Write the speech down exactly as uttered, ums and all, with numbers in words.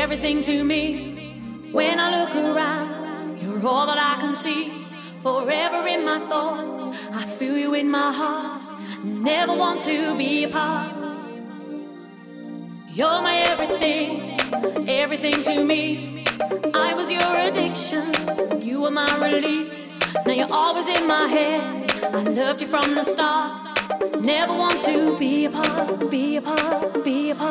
everything to me. When I look around, you're all that I can see. Forever in my thoughts, I feel you in my heart. Never want to be apart. You're my everything, everything to me. I was your addiction, you were my release. Now you're always in my head, I loved you from the start. Never want to be apart, be apart, be apart.